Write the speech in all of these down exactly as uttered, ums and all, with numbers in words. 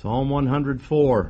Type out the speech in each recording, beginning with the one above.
Psalm one hundred four.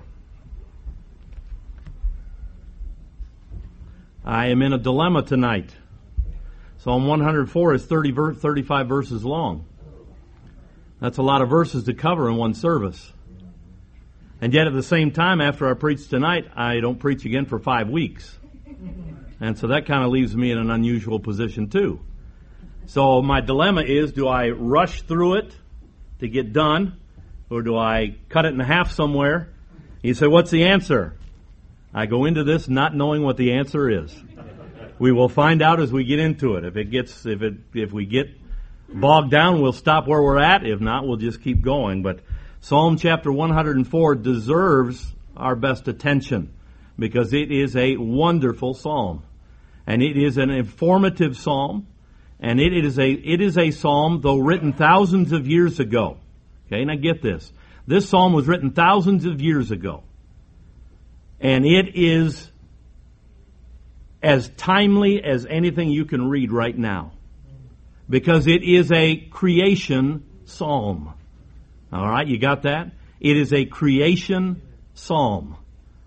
I am in a dilemma tonight. Psalm one hundred four is thirty, thirty-five verses long. That's a lot of verses to cover in one service. And yet at the same time, after I preach tonight, I don't preach again for five weeks. And so that kind of leaves me in an unusual position too. So my dilemma is, do I rush through it to get done, or do I cut it in half somewhere? You say, what's the answer? I go into this not knowing what the answer is. We will find out as we get into it. If it gets, if it, if we get bogged down, we'll stop where we're at. If not, we'll just keep going. But Psalm chapter one hundred four deserves our best attention because it is a wonderful psalm, and it is an informative psalm, and it is a it is a psalm though written thousands of years ago. Okay, now get this: this psalm was written thousands of years ago. And it is as timely as anything you can read right now. Because it is a creation psalm. All right, you got that? It is a creation psalm.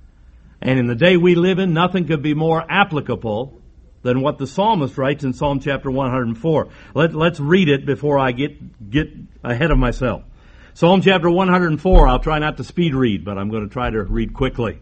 And in the day we live in, nothing could be more applicable than what the psalmist writes in Psalm chapter one hundred four. Let, let's read it before I get, get ahead of myself. Psalm chapter one hundred four, I'll try not to speed read, but I'm going to try to read quickly.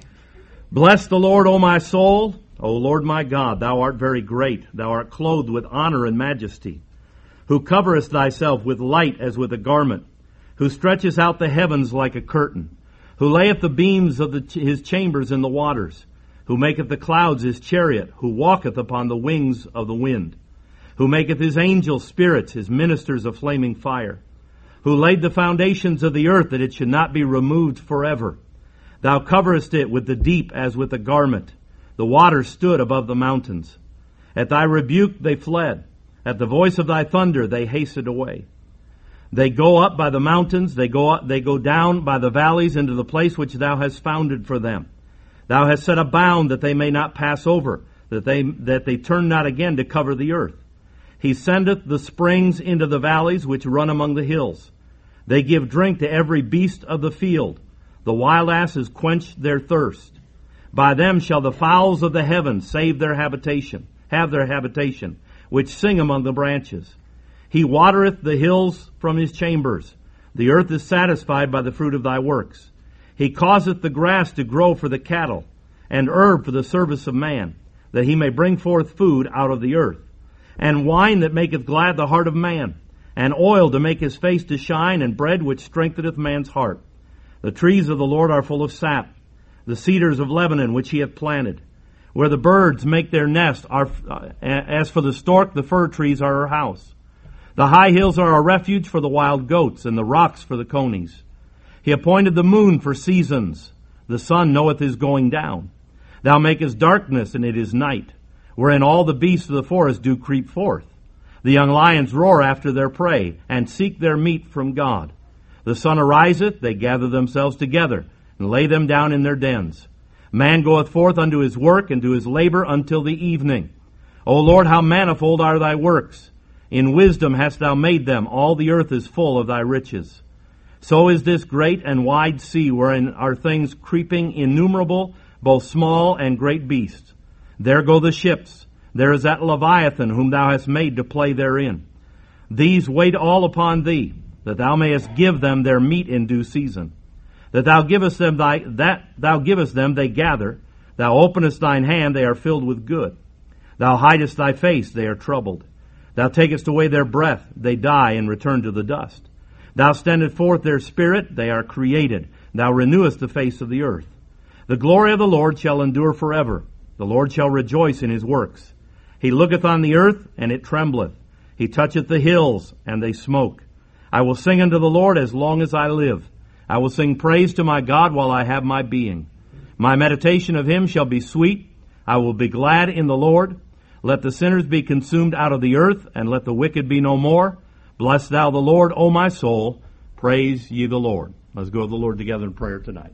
Bless the Lord, O my soul. O Lord my God, thou art very great. Thou art clothed with honor and majesty. Who coverest thyself with light as with a garment. Who stretchest out the heavens like a curtain. Who layeth the beams of the, his chambers in the waters. Who maketh the clouds his chariot. Who walketh upon the wings of the wind. Who maketh his angels spirits, his ministers of flaming fire. Who laid the foundations of the earth that it should not be removed forever. Thou coverest it with the deep as with a garment. The waters stood above the mountains. At thy rebuke they fled. At the voice of thy thunder they hasted away. They go up by the mountains, they go up, they go down by the valleys into the place which thou hast founded for them. Thou hast set a bound that they may not pass over, that they that they turn not again to cover the earth. He sendeth the springs into the valleys which run among the hills. They give drink to every beast of the field. The wild asses quench their thirst. By them shall the fowls of the heavens save their habitation, have their habitation, which sing among the branches. He watereth the hills from his chambers. The earth is satisfied by the fruit of thy works. He causeth the grass to grow for the cattle, and herb for the service of man, that he may bring forth food out of the earth, and wine that maketh glad the heart of man, and oil to make his face to shine, and bread which strengtheneth man's heart. The trees of the Lord are full of sap, the cedars of Lebanon which he hath planted. Where the birds make their nest, are, uh, as for the stork, the fir trees are her house. The high hills are a refuge for the wild goats, and the rocks for the conies. He appointed the moon for seasons. The sun knoweth his going down. Thou makest darkness, and it is night, wherein all the beasts of the forest do creep forth. The young lions roar after their prey, and seek their meat from God. The sun ariseth, they gather themselves together, and lay them down in their dens. Man goeth forth unto his work, and to his labor until the evening. O Lord, how manifold are thy works! In wisdom hast thou made them. All the earth is full of thy riches. So is this great and wide sea, wherein are things creeping innumerable, both small and great beasts. There go the ships. There is that Leviathan whom thou hast made to play therein. These wait all upon thee, that thou mayest give them their meat in due season. That thou givest them thy, that thou givest them, they gather. Thou openest thine hand, they are filled with good. Thou hidest thy face, they are troubled. Thou takest away their breath, they die and return to the dust. Thou sendest forth their spirit, they are created. Thou renewest the face of the earth. The glory of the Lord shall endure forever. The Lord shall rejoice in his works. He looketh on the earth, and it trembleth. He toucheth the hills, and they smoke. I will sing unto the Lord as long as I live. I will sing praise to my God while I have my being. My meditation of him shall be sweet. I will be glad in the Lord. Let the sinners be consumed out of the earth, and let the wicked be no more. Bless thou the Lord, O my soul. Praise ye the Lord. Let's go to the Lord together in prayer tonight.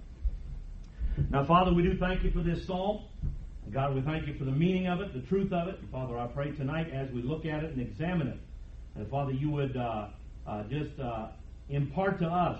Now, Father, we do thank you for this psalm. God, we thank you for the meaning of it, the truth of it. And Father, I pray tonight as we look at it and examine it, that, Father, you would uh, uh, just uh, impart to us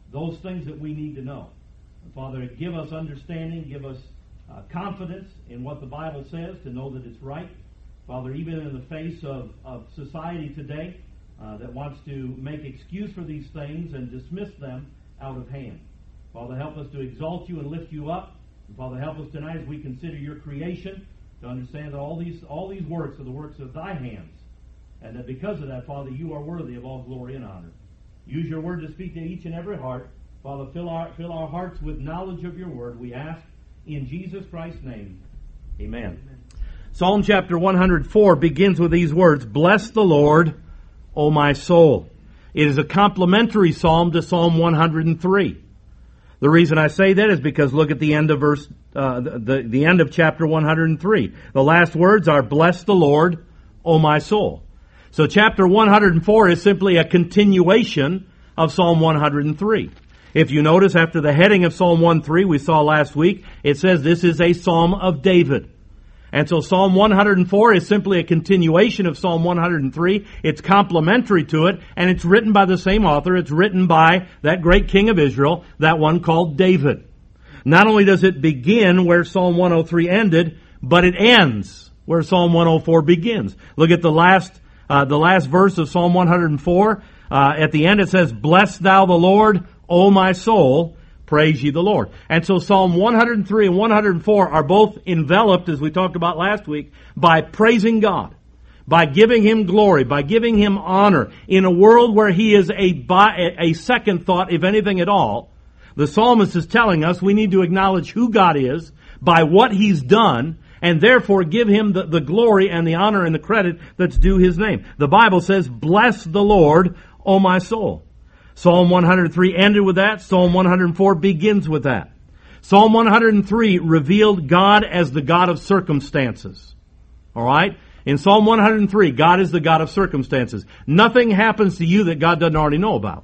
those things that we need to know. Father, give us understanding, give us uh, confidence in what the Bible says to know that it's right. Father, even in the face of, of society today uh, that wants to make excuse for these things and dismiss them out of hand. Father, help us to exalt you and lift you up. And Father, help us tonight as we consider your creation to understand that all these all these works are the works of thy hands. And that because of that, Father, you are worthy of all glory and honor. Use your word to speak to each and every heart. Father, fill our, fill our hearts with knowledge of your word. We ask in Jesus Christ's name. Amen. Amen. Psalm chapter one hundred four begins with these words, "Bless the Lord, O my soul." It is a complementary psalm to Psalm one hundred three. The reason I say that is because look at the end of verse, uh, the, the end of chapter one hundred three. The last words are, "Bless the Lord, O my soul." So chapter one hundred four is simply a continuation of Psalm one hundred three. If you notice, after the heading of Psalm one hundred three we saw last week, it says this is a psalm of David. And so Psalm one hundred four is simply a continuation of Psalm one hundred three. It's complementary to it, and it's written by the same author. It's written by that great king of Israel, that one called David. Not only does it begin where Psalm one hundred three ended, but it ends where Psalm one hundred four begins. Look at the last uh, the last verse of Psalm one hundred four. Uh, at the end it says, "Bless thou the Lord, O my soul, praise ye the Lord." And so Psalm one hundred three and one hundred four are both enveloped, as we talked about last week, by praising God, by giving Him glory, by giving Him honor. In a world where He is a, a second thought, if anything at all, the psalmist is telling us we need to acknowledge who God is by what He's done, and therefore give Him the, the glory and the honor and the credit that's due His name. The Bible says, "Bless the Lord, O my soul." Psalm one hundred three ended with that. Psalm one hundred four begins with that. Psalm one hundred three revealed God as the God of circumstances. All right? In Psalm one hundred three, God is the God of circumstances. Nothing happens to you that God doesn't already know about.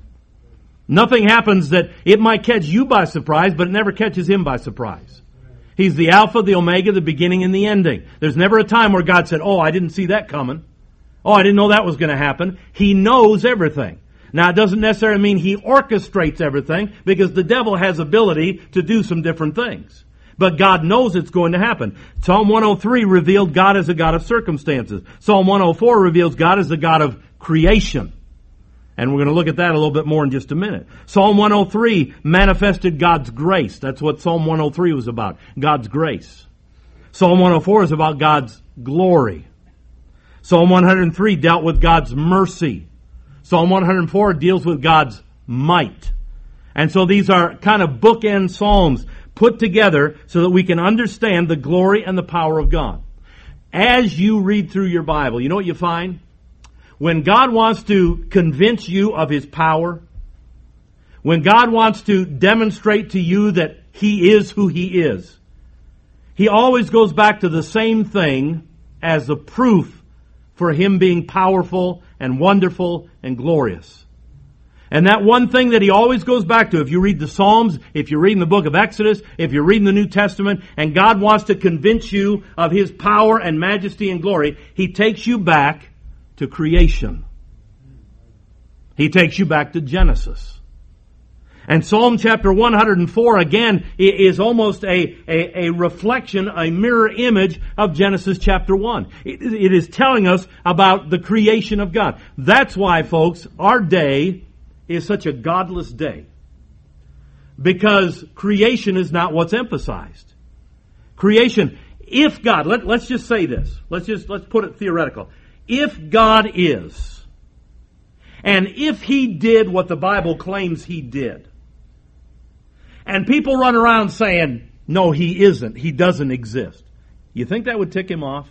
Nothing happens that it might catch you by surprise, but it never catches Him by surprise. He's the Alpha, the Omega, the beginning and the ending. There's never a time where God said, "Oh, I didn't see that coming. Oh, I didn't know that was going to happen." He knows everything. Now, it doesn't necessarily mean He orchestrates everything, because the devil has ability to do some different things. But God knows it's going to happen. Psalm one hundred three revealed God as a God of circumstances. Psalm one hundred four reveals God as the God of creation. And we're going to look at that a little bit more in just a minute. Psalm one hundred three manifested God's grace. That's what Psalm one hundred three was about. God's grace. Psalm one hundred four is about God's glory. Psalm one hundred three dealt with God's mercy. Psalm one hundred four deals with God's might. And so these are kind of bookend psalms put together so that we can understand the glory and the power of God. As you read through your Bible, you know what you find? When God wants to convince you of His power, when God wants to demonstrate to you that He is who He is, He always goes back to the same thing as the proof for Him being powerful and wonderful and glorious. And that one thing that He always goes back to, if you read the Psalms, if you're reading the book of Exodus, if you're reading the New Testament, and God wants to convince you of His power and majesty and glory, He takes you back to creation. He takes you back to Genesis. And Psalm chapter one hundred four, again, is almost a, a, a reflection, a mirror image of Genesis chapter one. It, it is telling us about the creation of God. That's why, folks, our day is such a godless day. Because creation is not what's emphasized. Creation, if God, let, let's just say this. Let's just, let's put it theoretical. If God is, and if He did what the Bible claims He did, and people run around saying, no, He isn't, He doesn't exist, you think that would tick Him off?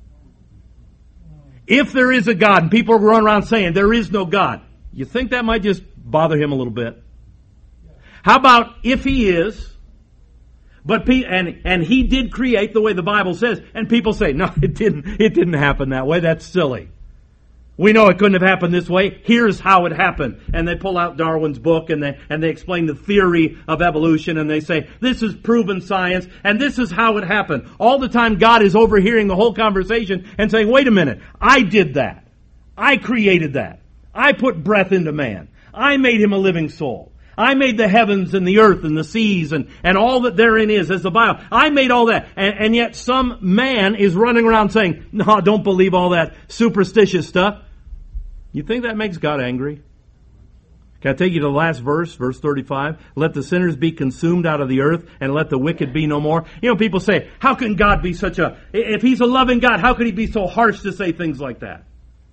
If there is a God, and people run around saying there is no God, you think that might just bother Him a little bit? How about if He is, but pe- and and He did create the way the Bible says, and people say, no, it didn't. It didn't happen that way. That's silly. We know it couldn't have happened this way. Here's how it happened. And they pull out Darwin's book and they and they explain the theory of evolution, and they say this is proven science and this is how it happened. All the time God is overhearing the whole conversation and saying, wait a minute, I did that. I created that. I put breath into man. I made him a living soul. I made the heavens and the earth and the seas and, and all that therein is, as the Bible. I made all that. And, and yet some man is running around saying, no, don't believe all that superstitious stuff. You think that makes God angry? Can I take you to the last verse, verse thirty-five? Let the sinners be consumed out of the earth, and let the wicked be no more. You know, people say, how can God be such a, if He's a loving God, how could He be so harsh to say things like that?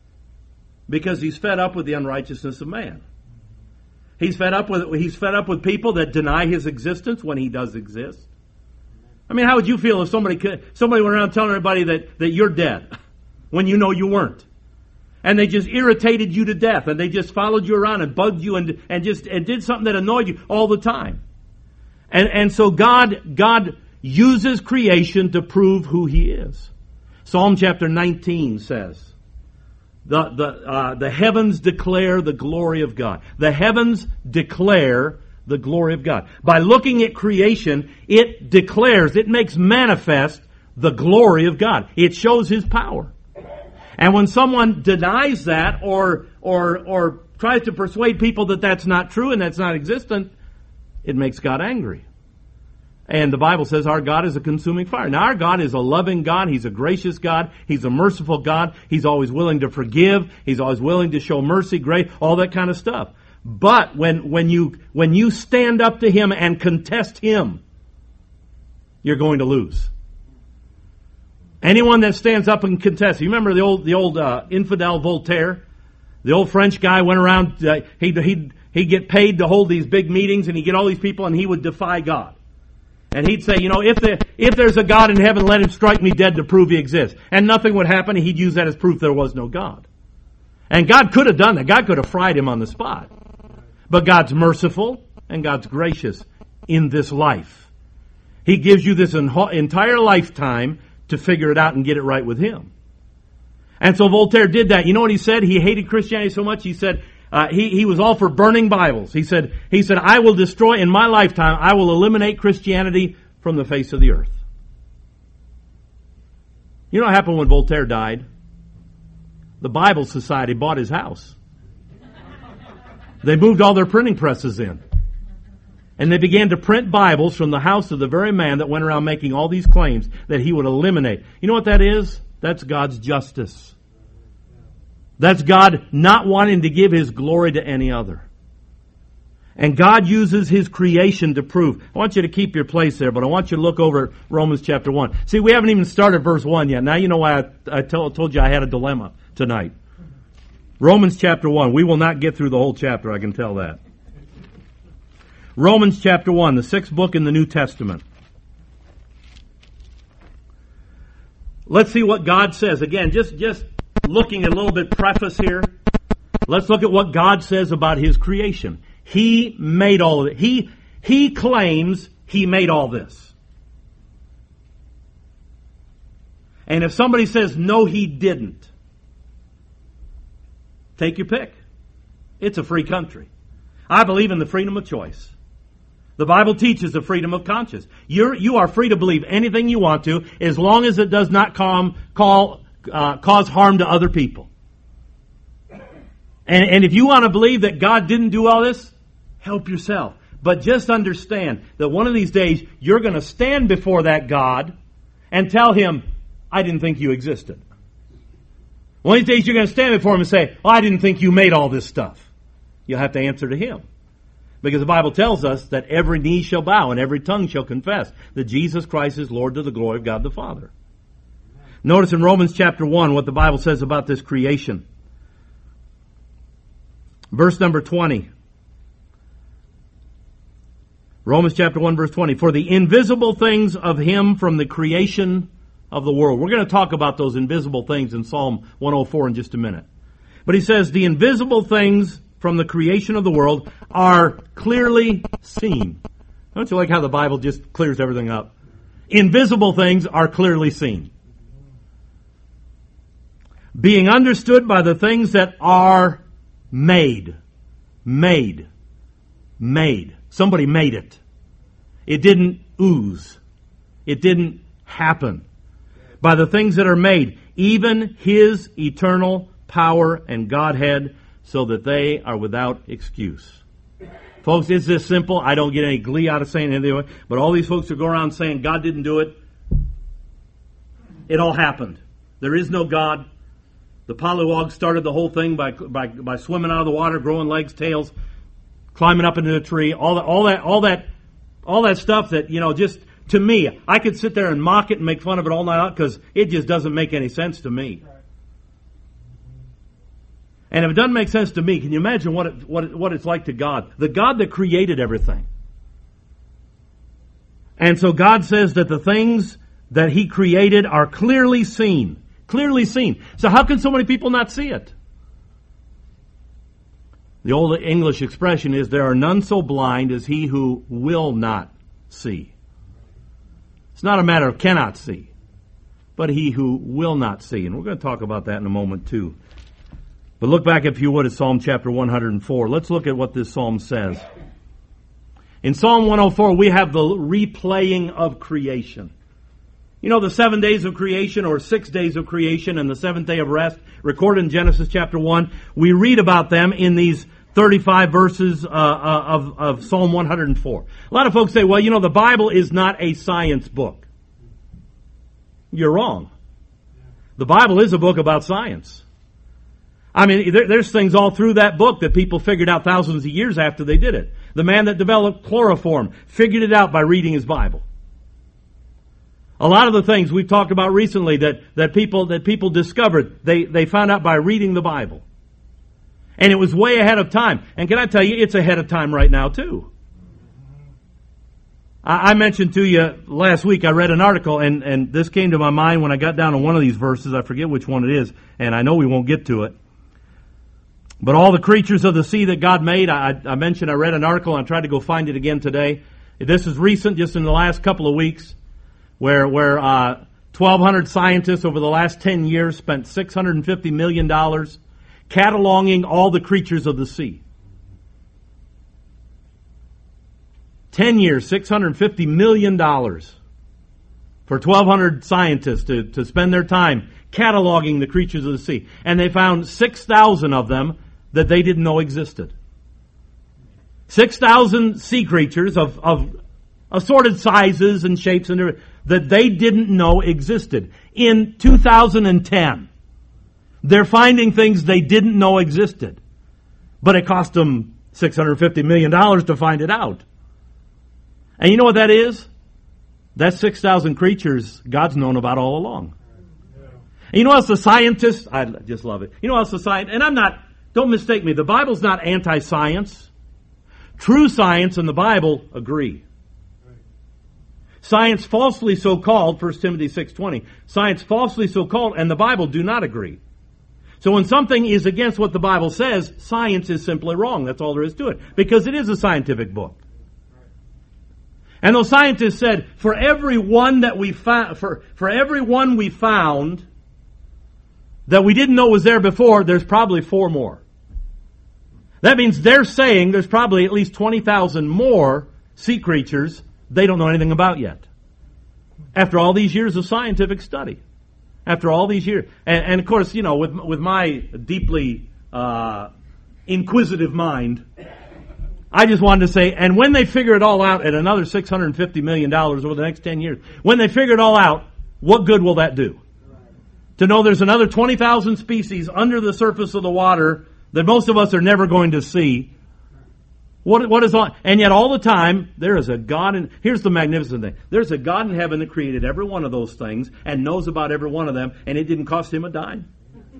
Because He's fed up with the unrighteousness of man. He's fed up with, He's fed up with people that deny His existence when He does exist. I mean, how would you feel if somebody could, somebody went around telling everybody that, that you're dead when you know you weren't? And they just irritated you to death, and they just followed you around and bugged you and, and just and did something that annoyed you all the time. And, and so God, God uses creation to prove who He is. Psalm chapter nineteen says, the, the, uh, the heavens declare the glory of God. The heavens declare the glory of God. By looking at creation, it declares, it makes manifest the glory of God. It shows His power. And when someone denies that or or or tries to persuade people that that's not true and that's not existent, it makes God angry. And the Bible says our God is a consuming fire. Now our God is a loving God. He's a gracious God. He's a merciful God. He's always willing to forgive. He's always willing to show mercy, grace, all that kind of stuff. But when when you when you stand up to Him and contest Him, you're going to lose. Anyone that stands up and contests. You remember the old the old uh, infidel Voltaire? The old French guy went around, uh, he'd, he'd, he'd get paid to hold these big meetings, and he'd get all these people, and he would defy God. And he'd say, you know, if there, if there's a God in heaven, let Him strike me dead to prove He exists. And nothing would happen, and he'd use that as proof there was no God. And God could have done that. God could have fried him on the spot. But God's merciful, and God's gracious in this life. He gives you this entire lifetime to figure it out and get it right with Him. And so Voltaire did that. You know what he said? He hated Christianity so much, he said, uh, he, he was all for burning Bibles. He said, he said, I will destroy, in my lifetime, I will eliminate Christianity from the face of the earth. You know what happened when Voltaire died? The Bible Society bought his house. They moved all their printing presses in. And they began to print Bibles from the house of the very man that went around making all these claims that he would eliminate. You know what that is? That's God's justice. That's God not wanting to give His glory to any other. And God uses His creation to prove. I want you to keep your place there, but I want you to look over at Romans chapter one. See, we haven't even started verse one yet. Now you know why I, I told, told you I had a dilemma tonight. Romans chapter one. We will not get through the whole chapter, I can tell that. Romans chapter one, the sixth book in the New Testament. Let's see what God says. Again, just, just looking at a little bit preface here. Let's look at what God says about His creation. He made all of it. He, he claims He made all this. And if somebody says, no, He didn't, take your pick. It's a free country. I believe in the freedom of choice. The Bible teaches the freedom of conscience. You're, you are free to believe anything you want to, as long as it does not calm, call, uh, cause harm to other people. And, and if you want to believe that God didn't do all this, help yourself. But just understand that one of these days, you're going to stand before that God and tell Him, I didn't think you existed. One of these days, you're going to stand before Him and say, oh, I didn't think you made all this stuff. You'll have to answer to Him. Because the Bible tells us that every knee shall bow and every tongue shall confess that Jesus Christ is Lord to the glory of God the Father. Notice in Romans chapter one what the Bible says about this creation. Verse number twenty. Romans chapter one verse twenty. For the invisible things of Him from the creation of the world. We're going to talk about those invisible things in Psalm one oh four in just a minute. But he says the invisible things from the creation of the world are clearly seen. Don't you like how the Bible just clears everything up? Invisible things are clearly seen. Being understood by the things that are made. Made. Made. Somebody made it. It didn't ooze. It didn't happen. By the things that are made, even His eternal power and Godhead, so that they are without excuse. Folks, it's this simple. I don't get any glee out of saying anything. But all these folks who go around saying God didn't do it, it all happened. There is no God. The polywogs started the whole thing by by by swimming out of the water, growing legs, tails, climbing up into a tree. All that, all that, all that, all that stuff that, you know, just to me, I could sit there and mock it and make fun of it all night long because it just doesn't make any sense to me. And if it doesn't make sense to me, can you imagine what it, what it, what it's like to God? The God that created everything. And so God says that the things that He created are clearly seen. Clearly seen. So how can so many people not see it? The old English expression is, there are none so blind as he who will not see. It's not a matter of cannot see, but he who will not see. And we're going to talk about that in a moment too. But look back, if you would, at Psalm chapter one hundred four. Let's look at what this psalm says. In Psalm one oh four, we have the replaying of creation. You know, the seven days of creation, or six days of creation, and the seventh day of rest, recorded in Genesis chapter one. We read about them in these thirty-five verses uh, uh, of, of Psalm one hundred four. A lot of folks say, well, you know, the Bible is not a science book. You're wrong. The Bible is a book about science. I mean, there, there's things all through that book that people figured out thousands of years after they did it. The man that developed chloroform figured it out by reading his Bible. A lot of the things we've talked about recently that, that people that people discovered, they, they found out by reading the Bible. And it was way ahead of time. And can I tell you, it's ahead of time right now too. I, I mentioned to you last week, I read an article, and, and this came to my mind when I got down to one of these verses. I forget which one it is, and I know we won't get to it. But all the creatures of the sea that God made, I, I mentioned I read an article, and I tried to go find it again today. This is recent, just in the last couple of weeks, where where uh, twelve hundred scientists over the last ten years spent six hundred fifty million dollars cataloging all the creatures of the sea. ten years, six hundred fifty million dollars for twelve hundred scientists to, to spend their time cataloging the creatures of the sea. And they found six thousand of them that they didn't know existed. six thousand sea creatures of, of assorted sizes and shapes and that they didn't know existed. In two thousand ten, they're finding things they didn't know existed. But it cost them six hundred fifty million dollars to find it out. And you know what that is? That's six thousand creatures God's known about all along. And you know what else the scientists, I just love it. You know what else the scientists, and I'm not, don't mistake me, the Bible's not anti-science. True science and the Bible agree. Science falsely so called, First Timothy six twenty, science falsely so called and the Bible do not agree. So when something is against what the Bible says, science is simply wrong. That's all there is to it. Because it is a scientific book. And those scientists said, for every one that we found, for, for every one we found that we didn't know was there before, there's probably four more. That means they're saying there's probably at least twenty thousand more sea creatures they don't know anything about yet. After all these years of scientific study. After all these years. And, and of course, you know, with, with my deeply uh, inquisitive mind, I just wanted to say, and when they figure it all out at another six hundred fifty million dollars over the next ten years, when they figure it all out, what good will that do? To know there's another twenty thousand species under the surface of the water that most of us are never going to see. What, what is on, and yet all the time, there is a God in, here's the magnificent thing. There's a God in heaven that created every one of those things and knows about every one of them, and it didn't cost Him a dime.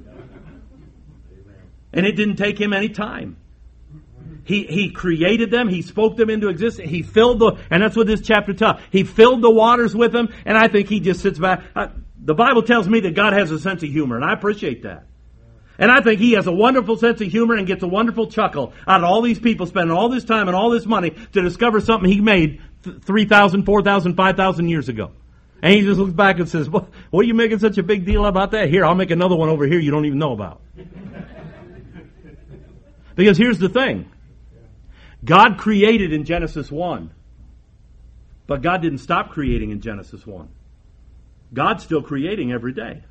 And it didn't take Him any time. He, he created them, He spoke them into existence, He filled the, and that's what this chapter tells. He filled the waters with them, and I think He just sits back. I, the Bible tells me that God has a sense of humor, and I appreciate that. And I think He has a wonderful sense of humor and gets a wonderful chuckle out of all these people spending all this time and all this money to discover something He made three thousand, four thousand, five thousand years ago. And He just looks back and says, what, what are you making such a big deal about that? Here, I'll make another one over here you don't even know about. Because here's the thing. God created in Genesis one. But God didn't stop creating in Genesis one. God's still creating every day.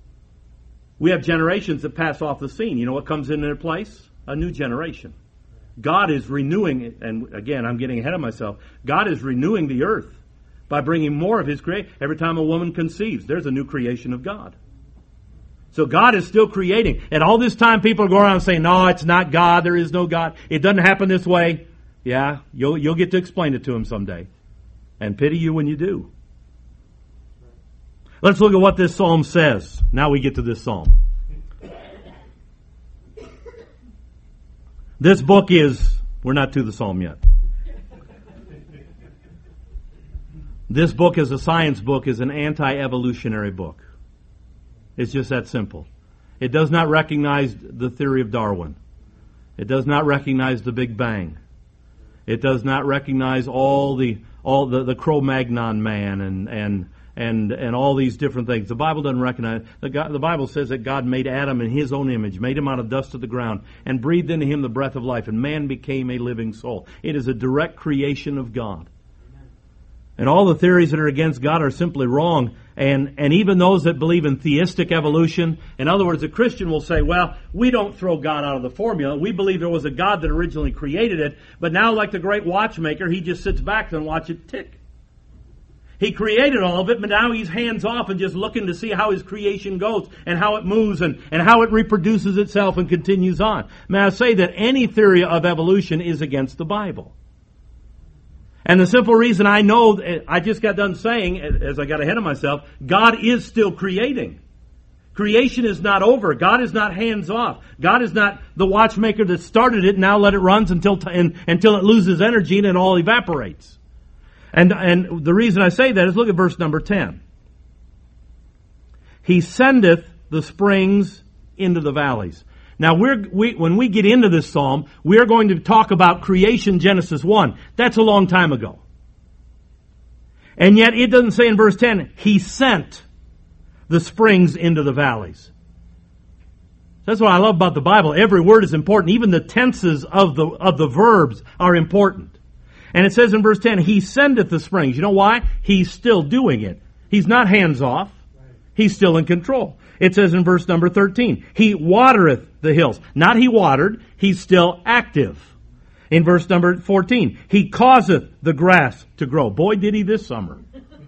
We have generations that pass off the scene. You know what comes in their place? A new generation. God is renewing, and again, I'm getting ahead of myself, God is renewing the earth by bringing more of His creation. Every time a woman conceives, there's a new creation of God. So God is still creating. And all this time people are going around saying, no, it's not God, there is no God, it doesn't happen this way. Yeah, you'll, you'll get to explain it to Him someday. And pity you when you do. Let's look at what this psalm says. Now we get to this psalm. This book is, we're not to the psalm yet. This book is a science book, is an anti-evolutionary book. It's just that simple. It does not recognize the theory of Darwin. It does not recognize the Big Bang. It does not recognize all the all the, the Cro-Magnon man and and and and all these different things. The Bible doesn't recognize. The, God, the Bible says that God made Adam in His own image, made him out of dust of the ground, and breathed into him the breath of life, and man became a living soul. It is a direct creation of God. And all the theories that are against God are simply wrong. And, and even those that believe in theistic evolution, in other words, a Christian will say, well, we don't throw God out of the formula. We believe there was a God that originally created it, but now like the great watchmaker, He just sits back and watches it tick. He created all of it, but now He's hands off and just looking to see how His creation goes and how it moves and, and how it reproduces itself and continues on. May I say that any theory of evolution is against the Bible. And the simple reason I know, I just got done saying, as I got ahead of myself, God is still creating. Creation is not over. God is not hands off. God is not the watchmaker that started it and now let it run until, and, until it loses energy and it all evaporates. And, and the reason I say that is look at verse number ten. He sendeth the springs into the valleys. Now, we're, we, when we get into this psalm, we're going to talk about creation, Genesis one. That's a long time ago. And yet it doesn't say in verse ten, He sent the springs into the valleys. That's what I love about the Bible. Every word is important. Even the tenses of the, of the verbs are important. And it says in verse ten, He sendeth the springs. You know why? He's still doing it. He's not hands off. He's still in control. It says in verse number thirteen, He watereth the hills. Not He watered, He's still active. In verse number fourteen, He causeth the grass to grow. Boy, did He this summer.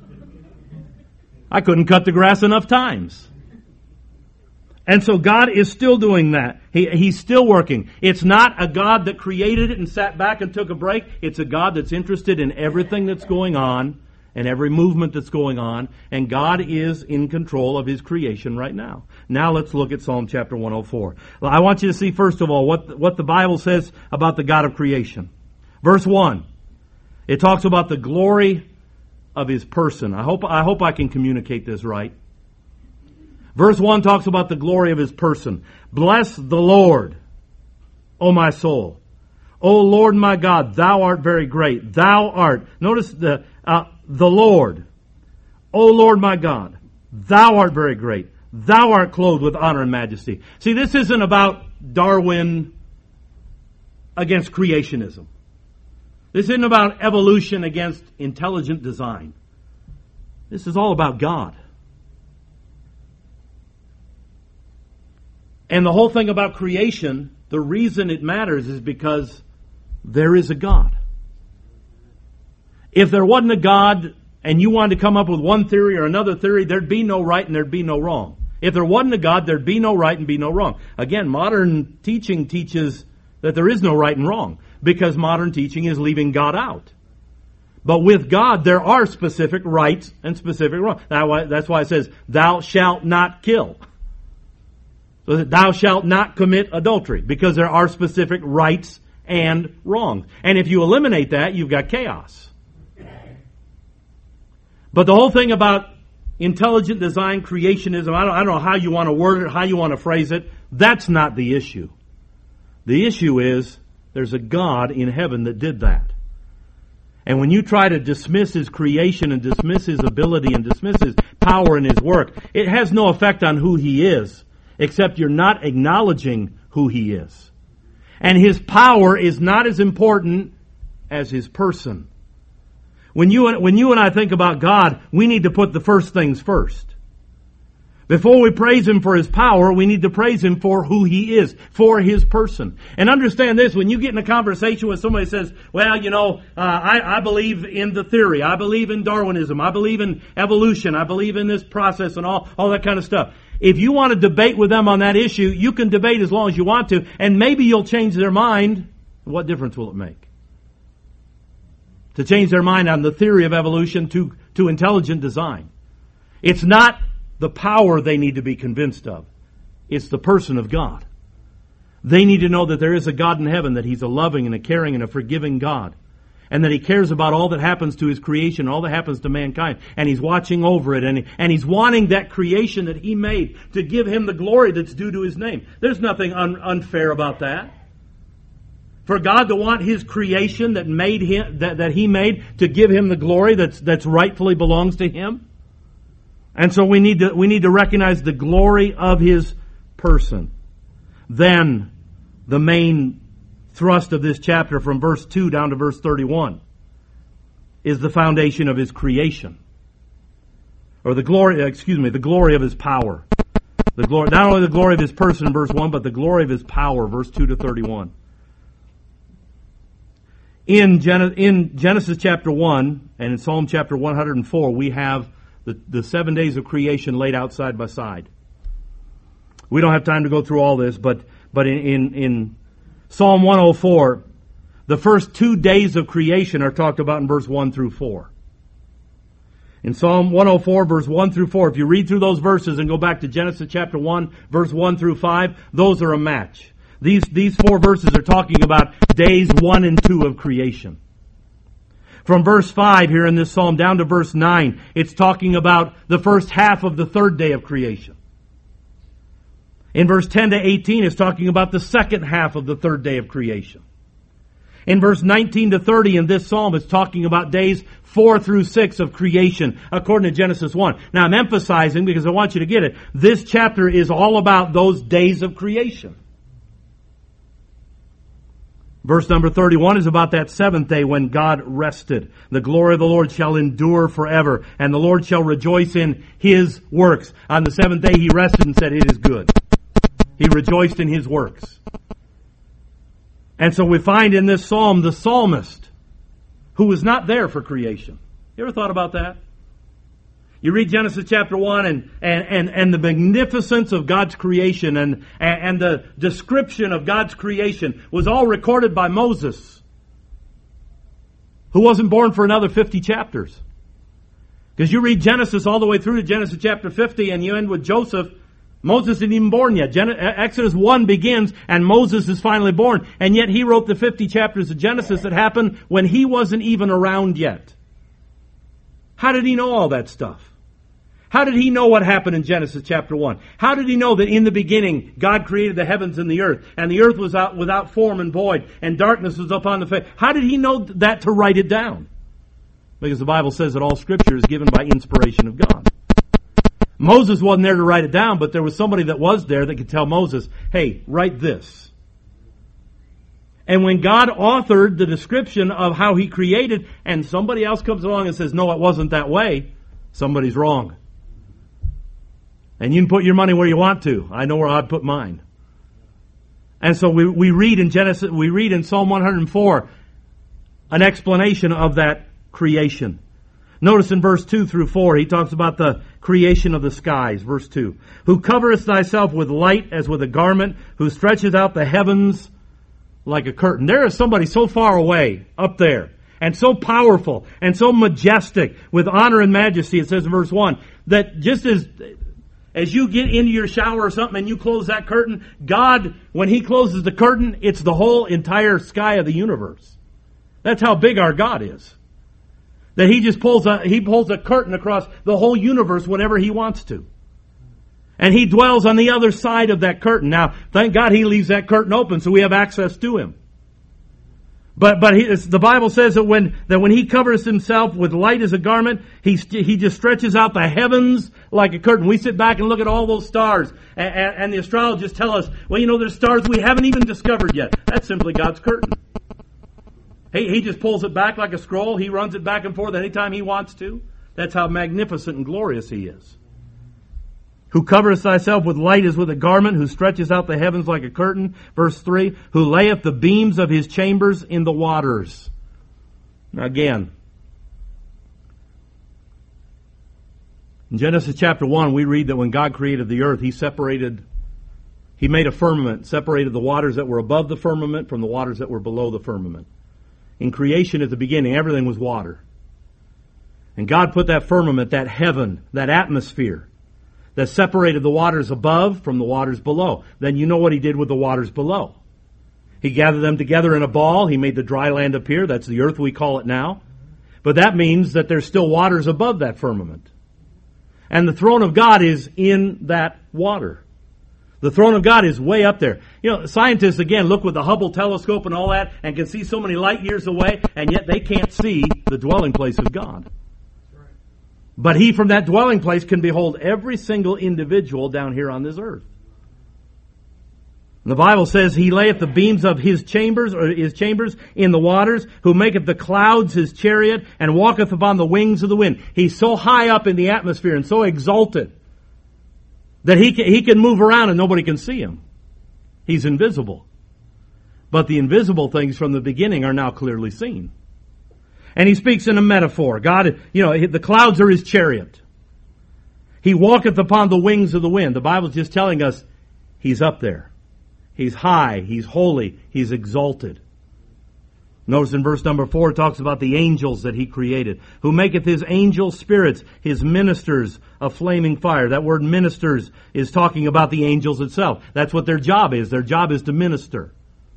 I couldn't cut the grass enough times. And so God is still doing that. He, he's still working. It's not a God that created it and sat back and took a break. It's a God that's interested in everything that's going on and every movement that's going on. And God is in control of His creation right now. Now let's look at Psalm chapter one oh four. Well, I want you to see first of all what, what the Bible says about the God of creation. Verse one. It talks about the glory of His person. I hope, I hope I can communicate this right. Verse one talks about the glory of His person. Bless the Lord, O my soul. O Lord my God, Thou art very great. Thou art, notice the, uh, the Lord. O Lord my God, Thou art very great. Thou art clothed with honor and majesty. See, this isn't about Darwin against creationism. This isn't about evolution against intelligent design. This is all about God. And the whole thing about creation, the reason it matters is because there is a God. If there wasn't a God and you wanted to come up with one theory or another theory, there'd be no right and there'd be no wrong. If there wasn't a God, there'd be no right and be no wrong. Again, modern teaching teaches that there is no right and wrong because modern teaching is leaving God out. But with God, there are specific rights and specific wrongs. That's why it says, Thou shalt not kill. So that thou shalt not commit adultery, because there are specific rights and wrongs. And if you eliminate that, you've got chaos. But the whole thing about intelligent design, creationism, I don't, I don't know how you want to word it, how you want to phrase it, that's not the issue. The issue is there's a God in heaven that did that. And when you try to dismiss His creation and dismiss His ability and dismiss His power and His work, it has no effect on who He is. Except you're not acknowledging who He is. And His power is not as important as His person. When you, when you and I think about God, we need to put the first things first. Before we praise Him for His power, we need to praise Him for who He is, for His person. And understand this, when you get in a conversation with somebody who says, well, you know, uh, I, I believe in the theory, I believe in Darwinism, I believe in evolution, I believe in this process and all, all that kind of stuff. If you want to debate with them on that issue, you can debate as long as you want to, and maybe you'll change their mind. What difference will it make? To change their mind on the theory of evolution to, to intelligent design. It's not the power they need to be convinced of. It's the person of God. They need to know that there is a God in heaven, that He's a loving and a caring and a forgiving God. And that He cares about all that happens to His creation, all that happens to mankind. And He's watching over it. And, he, and He's wanting that creation that He made to give Him the glory that's due to His name. There's nothing un, unfair about that. For God to want His creation that made Him, that, that He made, to give Him the glory that's, that's rightfully belongs to Him. And so we need to, we need to recognize the glory of His person. Then, the main thrust of this chapter from verse two down to verse thirty-one is the foundation of His creation. Or the glory, excuse me, the glory of His power. The glory, not only the glory of His person in verse one, but the glory of His power, verse two to thirty-one. In, Gen- in Genesis chapter one and in Psalm chapter one hundred four, we have The, the seven days of creation laid out side by side. We don't have time to go through all this, but, but in, in, in Psalm one oh four, the first two days of creation are talked about in verse one through four. In Psalm one oh four, verse one through four, if you read through those verses and go back to Genesis chapter one, verse one through five, those are a match. These, these four verses are talking about days one and two of creation. From verse five here in this psalm down to verse nine, it's talking about the first half of the third day of creation. In verse ten to eighteen, it's talking about the second half of the third day of creation. In verse nineteen to thirty in this psalm, it's talking about days four through six of creation, according to Genesis one. Now I'm emphasizing, because I want you to get it, this chapter is all about those days of creation. Verse number thirty-one is about that seventh day when God rested. The glory of the Lord shall endure forever, and the Lord shall rejoice in His works. On the seventh day He rested and said, it is good. He rejoiced in His works. And so we find in this psalm the psalmist who was not there for creation. You ever thought about that? You read Genesis chapter one and, and, and, and the magnificence of God's creation and, and the description of God's creation was all recorded by Moses, who wasn't born for another fifty chapters. Because you read Genesis all the way through to Genesis chapter fifty and you end with Joseph. Moses isn't even born yet. Gen- Exodus one begins and Moses is finally born. And yet he wrote the fifty chapters of Genesis that happened when he wasn't even around yet. How did he know all that stuff? How did he know what happened in Genesis chapter one? How did he know that in the beginning God created the heavens and the earth, and the earth was out without form and void, and darkness was upon the face? How did he know that to write it down? Because the Bible says that all Scripture is given by inspiration of God. Moses wasn't there to write it down, but there was somebody that was there that could tell Moses, hey, write this. And when God authored the description of how He created, and somebody else comes along and says, no, it wasn't that way, somebody's wrong. And you can put your money where you want to. I know where I'd put mine. And so we, we read in Genesis, we read in Psalm one hundred four an explanation of that creation. Notice in verse two through four, he talks about the creation of the skies. Verse two. Who covereth thyself with light as with a garment, who stretcheth out the heavens like a curtain. There is somebody so far away up there, and so powerful, and so majestic, with honor and majesty, it says in verse one, that just as... As you get into your shower or something and you close that curtain, God, when He closes the curtain, it's the whole entire sky of the universe. That's how big our God is. That He just pulls a, He pulls a curtain across the whole universe whenever He wants to. And He dwells on the other side of that curtain. Now, thank God He leaves that curtain open so we have access to Him. But but he, the Bible says that when that when He covers Himself with light as a garment, He He just stretches out the heavens like a curtain. We sit back and look at all those stars, and, and, and the astrologists tell us, well, you know, there's stars we haven't even discovered yet. That's simply God's curtain. He He just pulls it back like a scroll. He runs it back and forth anytime He wants to. That's how magnificent and glorious He is. Who covereth thyself with light as with a garment, who stretches out the heavens like a curtain. Verse three, who layeth the beams of his chambers in the waters. Now again, in Genesis chapter one, we read that when God created the earth, He separated, He made a firmament, separated the waters that were above the firmament from the waters that were below the firmament. In creation at the beginning, everything was water. And God put that firmament, that heaven, that atmosphere, that separated the waters above from the waters below. Then you know what He did with the waters below. He gathered them together in a ball. He made the dry land appear. That's the earth we call it now. But that means that there's still waters above that firmament. And the throne of God is in that water. The throne of God is way up there. You know, scientists, again, look with the Hubble telescope and all that and can see so many light years away, and yet they can't see the dwelling place of God. But He from that dwelling place can behold every single individual down here on this earth. The Bible says, He layeth the beams of His chambers, or His chambers in the waters, who maketh the clouds His chariot, and walketh upon the wings of the wind. He's so high up in the atmosphere and so exalted that He can, he can move around and nobody can see Him. He's invisible. But the invisible things from the beginning are now clearly seen. And He speaks in a metaphor. God, you know, the clouds are His chariot. He walketh upon the wings of the wind. The Bible's just telling us He's up there. He's high. He's holy. He's exalted. Notice in verse number four, it talks about the angels that He created. Who maketh His angel spirits, His ministers of flaming fire. That word ministers is talking about the angels itself. That's what their job is. Their job is to minister.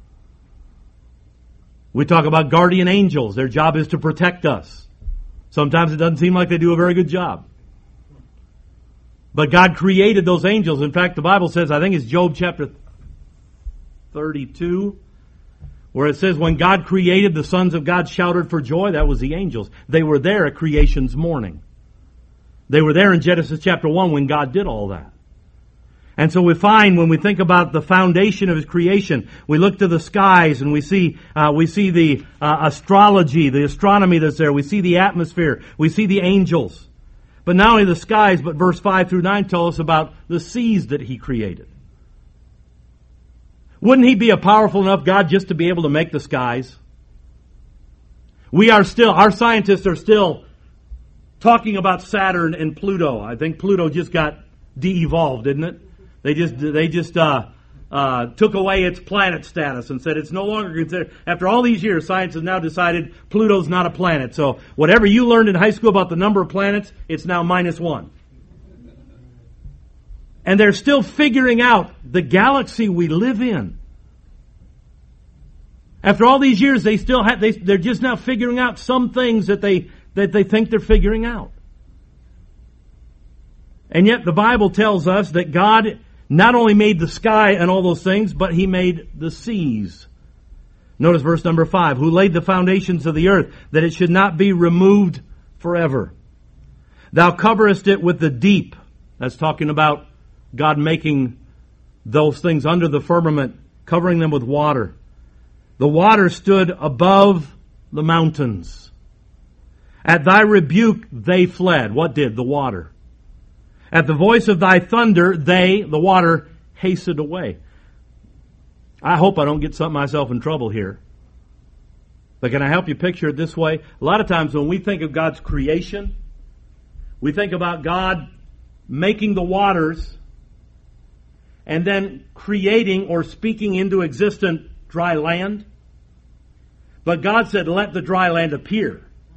We talk about guardian angels. Their job is to protect us. Sometimes it doesn't seem like they do a very good job. But God created those angels. In fact, the Bible says, I think it's Job chapter thirty-two, where it says, when God created, the sons of God shouted for joy. That was the angels. They were there at creation's morning. They were there in Genesis chapter one when God did all that. And so we find when we think about the foundation of His creation, we look to the skies and we see uh, we see the uh, astrology, the astronomy that's there. We see the atmosphere. We see the angels. But not only the skies, but verse five through nine tell us about the seas that He created. Wouldn't He be a powerful enough God just to be able to make the skies? We are still, our scientists are still talking about Saturn and Pluto. I think Pluto just got de-evolved, didn't it? They just they just uh, uh, took away its planet status and said it's no longer considered. After all these years, science has now decided Pluto's not a planet. So whatever you learned in high school about the number of planets, it's now minus one. And they're still figuring out the galaxy we live in. After all these years, they still have, they, they're just now figuring out some things that they that they think they're figuring out. And yet the Bible tells us that God not only made the sky and all those things, but He made the seas. Notice verse number five. Who laid the foundations of the earth, that it should not be removed forever. Thou coverest it with the deep. That's talking about God making those things under the firmament, covering them with water. The water stood above the mountains. At Thy rebuke they fled. What did? The water. At the voice of Thy thunder, they, the water, hastened away. I hope I don't get some, myself in trouble here. But can I help you picture it this way? A lot of times when we think of God's creation, we think about God making the waters and then creating or speaking into existence dry land. But God said, let the dry land appear.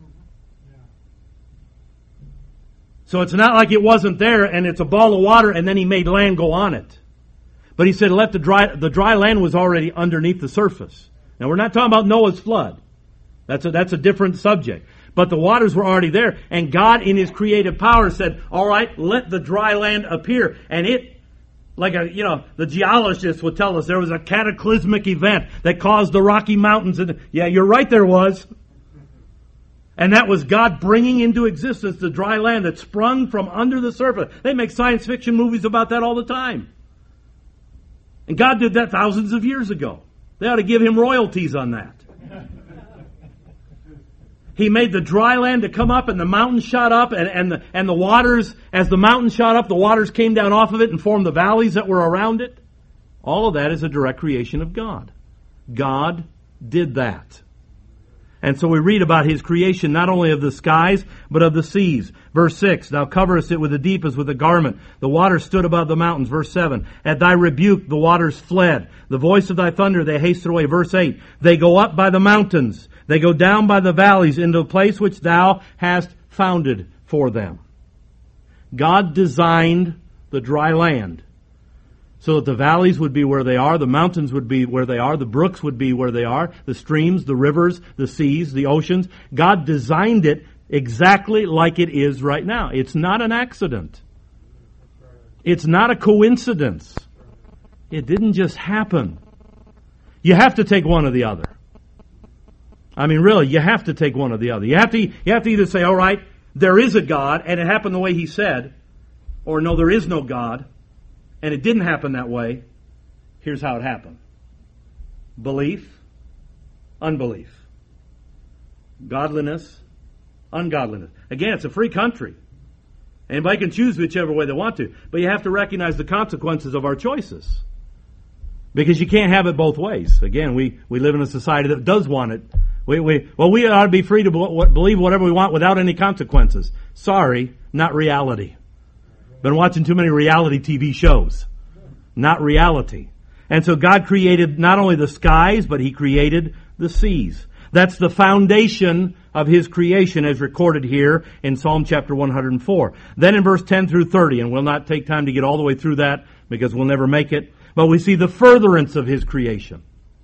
So it's not like it wasn't there and it's a ball of water and then He made land go on it. But He said let the dry, the dry land was already underneath the surface. Now we're not talking about Noah's flood. That's a, that's a different subject. But the waters were already there. And God in His creative power said, all right, let the dry land appear. And it, like a, you know, the geologists would tell us there was a cataclysmic event that caused the Rocky Mountains. And yeah, you're right, there was. And that was God bringing into existence the dry land that sprung from under the surface. They make science fiction movies about that all the time. And God did that thousands of years ago. They ought to give Him royalties on that. He made the dry land to come up and the mountains shot up and, and, the, and the waters, as the mountains shot up, the waters came down off of it and formed the valleys that were around it. All of that is a direct creation of God. God did that. And so we read about His creation not only of the skies, but of the seas. Verse six, Thou coverest it with the deep as with a garment. The waters stood above the mountains. Verse seven, At Thy rebuke the waters fled. The voice of Thy thunder they hasted away. Verse eight, They go up by the mountains. They go down by the valleys into a place which Thou hast founded for them. God designed the dry land so that the valleys would be where they are, the mountains would be where they are, the brooks would be where they are, the streams, the rivers, the seas, the oceans. God designed it exactly like it is right now. It's not an accident. It's not a coincidence. It didn't just happen. You have to take one or the other. I mean, really, you have to take one or the other. You have to, you have to either say, all right, there is a God, and it happened the way He said, or no, there is no God, and it didn't happen that way. Here's how it happened. Belief, unbelief. Godliness, ungodliness. Again, it's a free country. Anybody can choose whichever way they want to. But you have to recognize the consequences of our choices. Because you can't have it both ways. Again, we, we live in a society that does want it. We, we, well, we ought to be free to believe whatever we want without any consequences. Sorry, not reality. Been watching too many reality T V shows. Not reality. And so God created not only the skies, but He created the seas. That's the foundation of His creation as recorded here in Psalm chapter one hundred four. Then in verse ten through thirty, and we'll not take time to get all the way through that because we'll never make it, but we see the furtherance of His creation.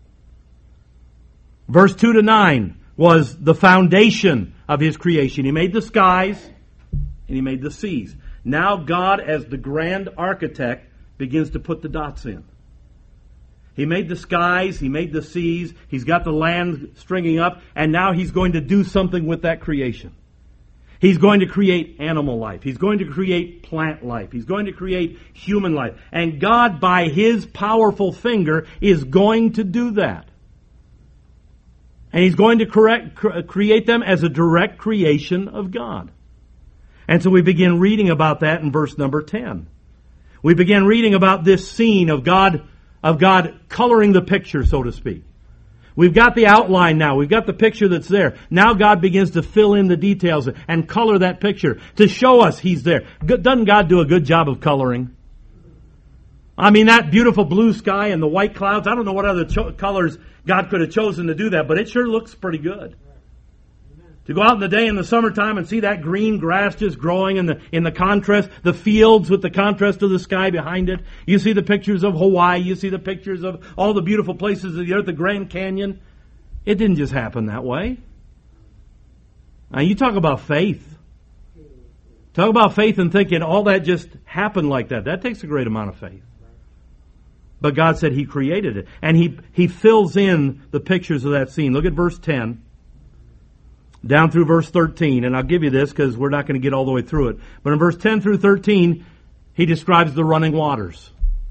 Verse two to nine was the foundation of His creation. He made the skies and He made the seas. Now God, as the grand architect, begins to put the dots in. He made the skies, He made the seas, He's got the land stringing up, and now He's going to do something with that creation. He's going to create animal life. He's going to create plant life. He's going to create human life. And God, by His powerful finger, is going to do that. And He's going to correct, create them as a direct creation of God. And so we begin reading about that in verse number ten. We begin reading about this scene of God, of God coloring the picture, so to speak. We've got the outline now. We've got the picture that's there. Now God begins to fill in the details and color that picture to show us He's there. Doesn't God do a good job of coloring? I mean, that beautiful blue sky and the white clouds, I don't know what other cho- colors God could have chosen to do that, but it sure looks pretty good. To go out in the day in the summertime and see that green grass just growing in the in the contrast, the fields with the contrast of the sky behind it. You see the pictures of Hawaii. You see the pictures of all the beautiful places of the earth, the Grand Canyon. It didn't just happen that way. Now you talk about faith. Talk about faith and thinking all that just happened like that. That takes a great amount of faith. But God said He created it. And He, he fills in the pictures of that scene. Look at verse ten. Down through verse thirteen, and I'll give you this because we're not going to get all the way through it. But in verse ten through thirteen, He describes the running waters.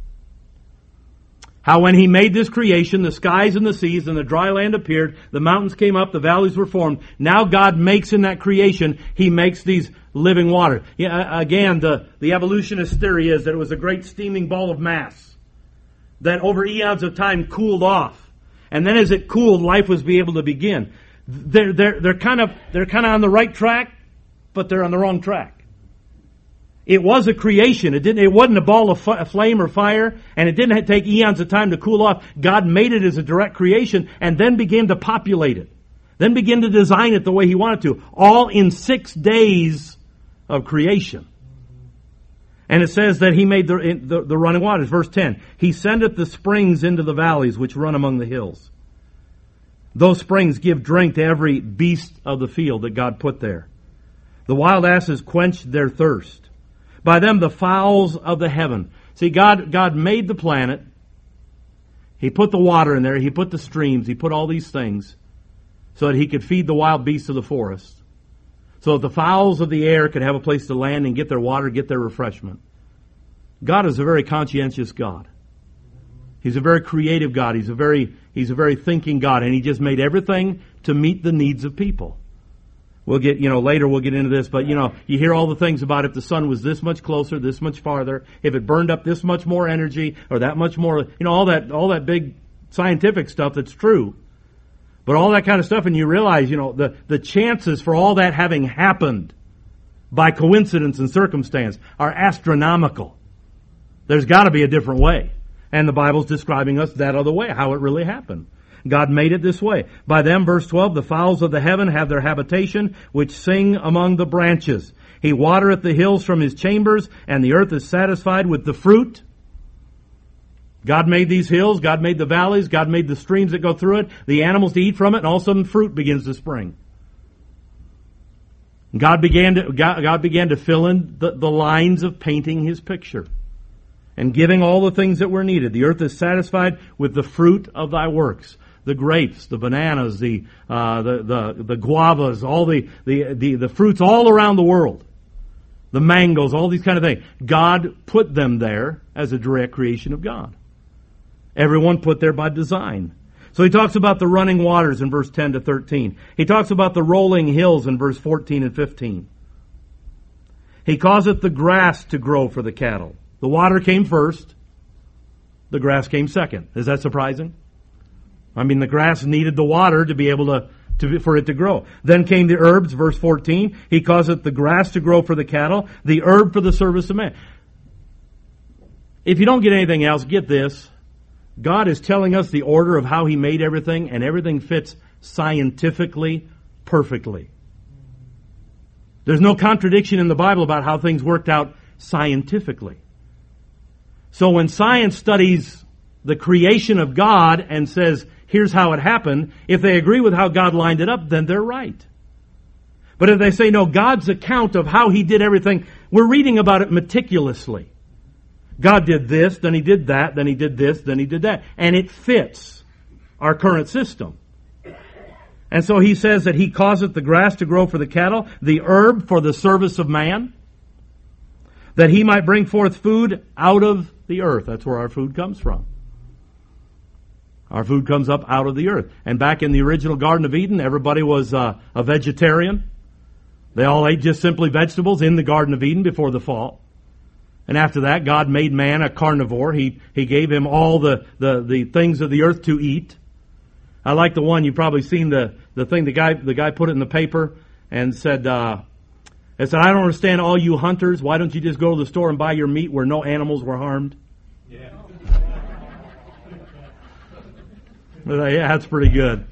How when He made this creation, the skies and the seas and the dry land appeared, the mountains came up, the valleys were formed. Now God makes in that creation, He makes these living waters. Yeah, again, the, the evolutionist theory is that it was a great steaming ball of mass that over eons of time cooled off. And then as it cooled, life was be able to begin. They're, they're, they're kind of, they're kind of on the right track, but they're on the wrong track. It was a creation. It didn't, it wasn't a ball of f- flame or fire, and it didn't take eons of time to cool off. God made it as a direct creation and then began to populate it. Then began to design it the way He wanted to. All in six days of creation. And it says that He made the, the, the running waters. Verse ten. He sendeth the springs into the valleys which run among the hills. Those springs give drink to every beast of the field that God put there. The wild asses quench their thirst. By them the fowls of the heaven. See, God, God made the planet. He put the water in there. He put the streams. He put all these things so that He could feed the wild beasts of the forest. So that the fowls of the air could have a place to land and get their water, get their refreshment. God is a very conscientious God. He's a very creative God. He's a very, he's a very thinking God. And He just made everything to meet the needs of people. We'll get, you know, later we'll get into this, but you know, you hear all the things about if the sun was this much closer, this much farther, if it burned up this much more energy, or that much more, you know, all that, all that big scientific stuff that's true. But all that kind of stuff, and you realize, you know, the, the chances for all that having happened by coincidence and circumstance are astronomical. There's got to be a different way. And the Bible's describing us that other way, how it really happened. God made it this way. By them, verse twelve, the fowls of the heaven have their habitation, which sing among the branches. He watereth the hills from his chambers, and the earth is satisfied with the fruit. God made these hills, God made the valleys, God made the streams that go through it, the animals to eat from it, and all of a sudden fruit begins to spring. God began to, God, God began to fill in the, the lines of painting his picture and giving all the things that were needed. The earth is satisfied with the fruit of thy works. The grapes, the bananas, the uh, the, the the guavas, all the, the the the fruits all around the world, the mangoes, all these kind of things. God put them there as a direct creation of God. Everyone put there by design. So he talks about the running waters in verse ten to thirteen. He talks about the rolling hills in verse fourteen and fifteen. He causeth the grass to grow for the cattle. The water came first. The grass came second. Is that surprising? I mean, the grass needed the water to be able to, to for it to grow. Then came the herbs, verse fourteen. He causeth the grass to grow for the cattle, the herb for the service of man. If you don't get anything else, get this. God is telling us the order of how he made everything, and everything fits scientifically perfectly. There's no contradiction in the Bible about how things worked out scientifically. So when science studies the creation of God and says, here's how it happened, if they agree with how God lined it up, then they're right. But if they say, no, God's account of how he did everything, we're reading about it meticulously. God did this, then he did that, then he did this, then he did that. And it fits our current system. And so he says that he causeth the grass to grow for the cattle, the herb for the service of man, that he might bring forth food out of the earth. That's where our food comes from. Our food comes up out of the earth. And back in the original Garden of Eden, everybody was uh, a vegetarian. They all ate just simply vegetables in the Garden of Eden before the fall. And after that, God made man a carnivore. He He gave him all the, the, the things of the earth to eat. I like the one, you've probably seen the, the thing, the guy the guy put it in the paper and said, uh, it said, I don't understand all you hunters. Why don't you just go to the store and buy your meat where no animals were harmed? Yeah. Yeah, that's pretty good.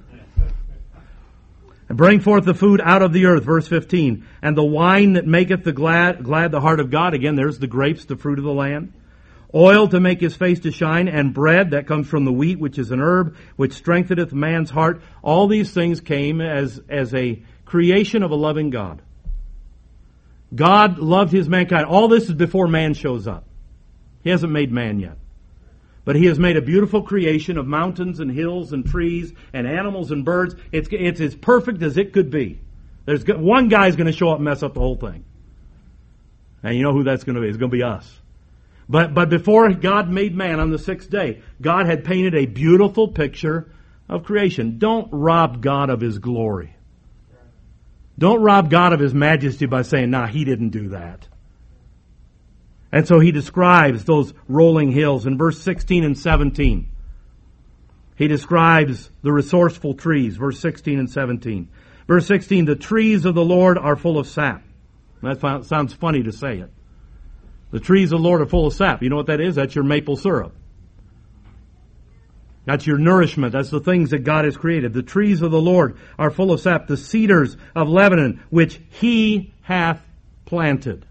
And bring forth the food out of the earth, verse fifteen. And the wine that maketh the glad, glad the heart of God. Again, there's the grapes, the fruit of the land. Oil to make his face to shine, and bread that comes from the wheat, which is an herb, which strengtheneth man's heart. All these things came as, as a creation of a loving God. God loved his mankind. All this is before man shows up. He hasn't made man yet. But he has made a beautiful creation of mountains and hills and trees and animals and birds. It's, it's as perfect as it could be. There's one guy's going to show up and mess up the whole thing. And you know who that's going to be. It's going to be us. But, but before God made man on the sixth day, God had painted a beautiful picture of creation. Don't rob God of his glory. Don't rob God of his majesty by saying, nah, he didn't do that. And so he describes those rolling hills in verse sixteen and seventeen. He describes the resourceful trees, verse sixteen and seventeen. Verse sixteen, the trees of the Lord are full of sap. That sounds funny to say it. The trees of the Lord are full of sap. You know what that is? That's your maple syrup. That's your nourishment. That's the things that God has created. The trees of the Lord are full of sap. The cedars of Lebanon, which he hath planted.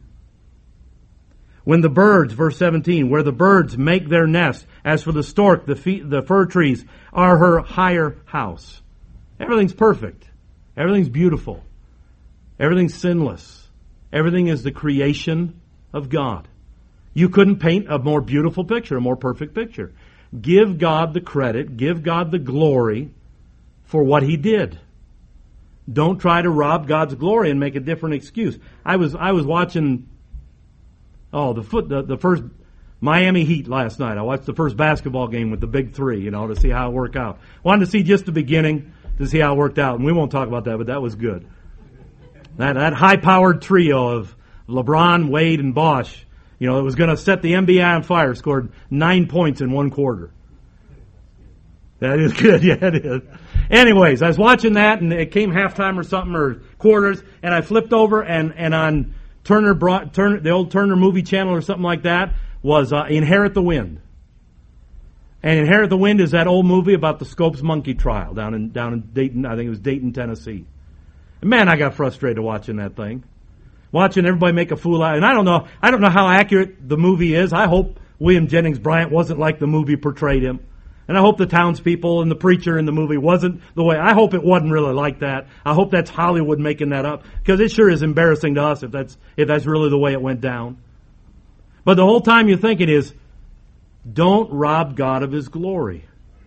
When the birds, verse seventeen, where the birds make their nest, as for the stork, the, fee, the fir trees are her higher house. Everything's perfect. Everything's beautiful. Everything's sinless. Everything is the creation of God. You couldn't paint a more beautiful picture, a more perfect picture. Give God the credit, give God the glory for what he did. Don't try to rob God's glory and make a different excuse. I was I was watching oh the foot the, the first Miami Heat last night. I watched the first basketball game with the big three, you know, to see how it worked out. Wanted to see just the beginning. to see how it worked out. And we won't talk about that, but that was good. That that high-powered trio of LeBron, Wade, and Bosch, you know, it was going to set the N B A on fire, scored nine points in one quarter. That is good. Yeah, it is. Anyways, I was watching that, and it came halftime or something, or quarters, and I flipped over, and, and on Turner, brought, Turner, the old Turner movie channel or something like that, was uh, Inherit the Wind. And Inherit the Wind is that old movie about the Scopes monkey trial down in down in Dayton. I think it was Dayton, Tennessee. And man, I got frustrated watching that thing, watching everybody make a fool out. And I don't know, I don't know how accurate the movie is. I hope William Jennings Bryan wasn't like the movie portrayed him, and I hope the townspeople and the preacher in the movie wasn't the way. I hope it wasn't really like that. I hope that's Hollywood making that up, because it sure is embarrassing to us if that's if that's really the way it went down. But the whole time you're thinking is, don't rob God of His glory.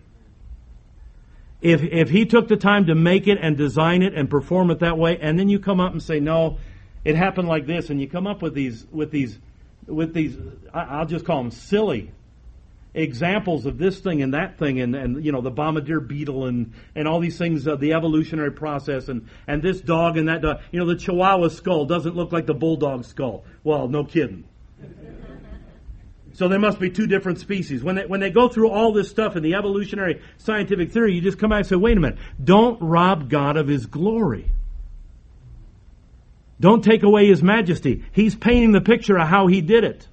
If if He took the time to make it and design it and perform it that way, and then you come up and say, no, it happened like this, and you come up with these with these with these I'll just call them silly examples of this thing and that thing, and, and you know, the bombardier beetle and and all these things, uh, the evolutionary process, and and this dog and that dog. You know, the Chihuahua skull doesn't look like the bulldog skull. Well, no kidding. So there must be two different species. When they, when they go through all this stuff in the evolutionary scientific theory, you just come back and say, wait a minute, don't rob God of His glory. Don't take away His majesty. He's painting the picture of how He did it.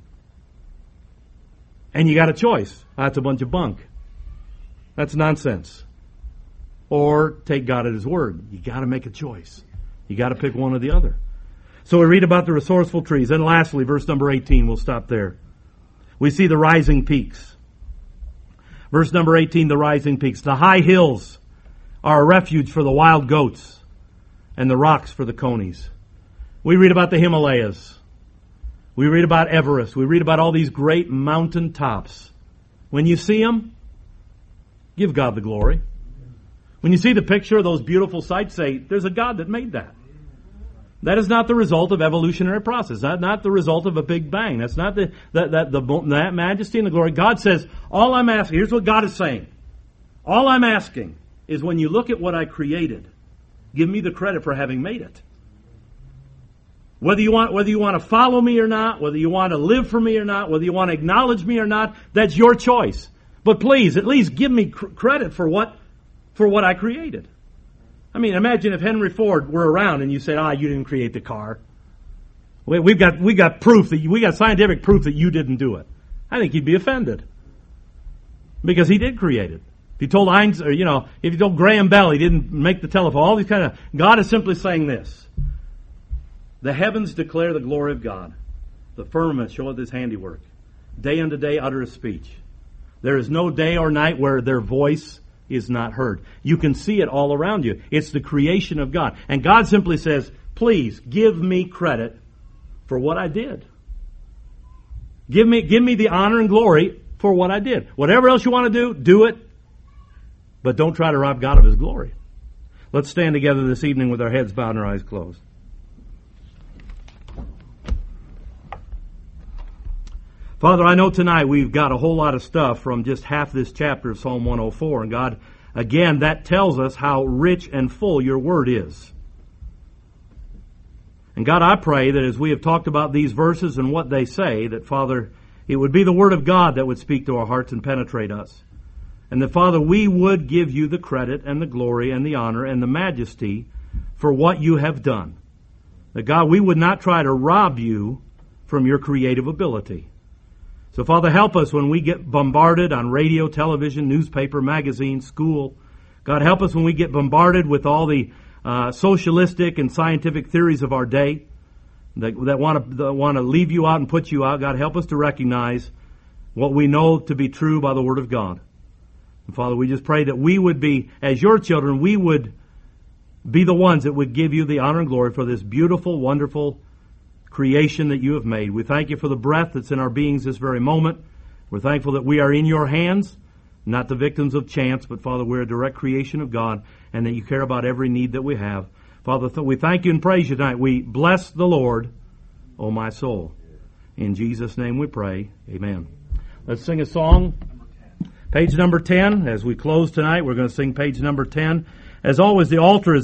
And you got a choice. That's a bunch of bunk. That's nonsense. Or take God at His word. You got to make a choice. You got to pick one or the other. So we read about the resourceful trees. And lastly, verse number eighteen, we'll stop there. We see the rising peaks. Verse number eighteen, the rising peaks. The high hills are a refuge for the wild goats, and the rocks for the conies. We read about the Himalayas. We read about Everest. We read about all these great mountain tops. When you see them, give God the glory. When you see the picture of those beautiful sights, say, there's a God that made that. That is not the result of evolutionary process. That's not the result of a big bang. That's not the that that the that majesty and the glory. God says, all I'm asking, here's what God is saying. All I'm asking is when you look at what I created, give me the credit for having made it. Whether you want whether you want to follow me or not, whether you want to live for me or not, whether you want to acknowledge me or not, that's your choice. But please, at least give me cr- credit for what for what I created. I mean, imagine if Henry Ford were around and you said, "Ah, you didn't create the car. We, we've got we got proof that you, we got scientific proof that you didn't do it." I think he'd be offended because he did create it. If he told Einstein, or you know, if he told Graham Bell he didn't make the telephone, all these kind of God is simply saying this: the heavens declare the glory of God; the firmament showeth His handiwork. Day unto day utter His speech. There is no day or night where their voice is not heard. You can see it all around you. It's the creation of God. And God simply says, please give me credit for what I did. Give me, give me the honor and glory for what I did. Whatever else you want to do, do it. But don't try to rob God of His glory. Let's stand together this evening with our heads bowed and our eyes closed. Father, I know tonight we've got a whole lot of stuff from just half this chapter of Psalm one oh four. And God, again, that tells us how rich and full your word is. And God, I pray that as we have talked about these verses and what they say, that, Father, it would be the word of God that would speak to our hearts and penetrate us. And that, Father, we would give you the credit and the glory and the honor and the majesty for what you have done. That, God, we would not try to rob you from your creative ability. So, Father, help us when we get bombarded on radio, television, newspaper, magazine, school. God, help us when we get bombarded with all the uh, socialistic and scientific theories of our day that, that want to want to leave you out and put you out. God, help us to recognize what we know to be true by the Word of God. And, Father, we just pray that we would be, as your children, we would be the ones that would give you the honor and glory for this beautiful, wonderful creation that you have made. We thank you for the breath that's in our beings this very moment. We're thankful that we are in your hands, not the victims of chance, but, Father, we're a direct creation of God, and that you care about every need that we have. Father, th- we thank you and praise you tonight. We bless the Lord, O my soul. In Jesus' name we pray. Amen. Let's sing a song. Page number ten. As we close tonight, we're going to sing page number ten. As always, the altar is